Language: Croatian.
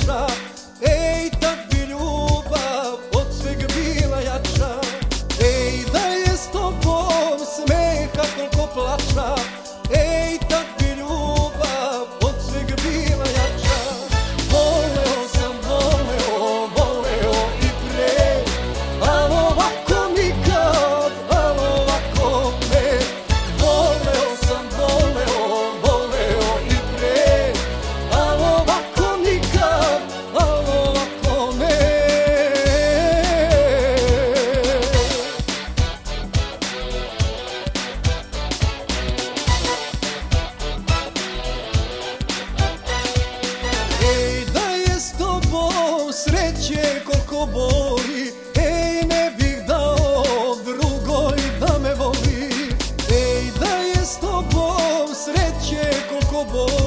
plača. Ej, tad bi ljubav od svega bila jača. Ej, da je s tobom smeha koliko plača. Ej, tad bi ljubav od svega bila jača. Voleo sam, voleo i pre, al ovako nikad, al ovako ne. Voleo sam, voleo i pre, al ovako nikad, al ovako ne. Ej, da je s tobom sreće koliko boli, ej, ne bih dao drugoj da me voli. Ej, da je s tobom sreće koliko boli,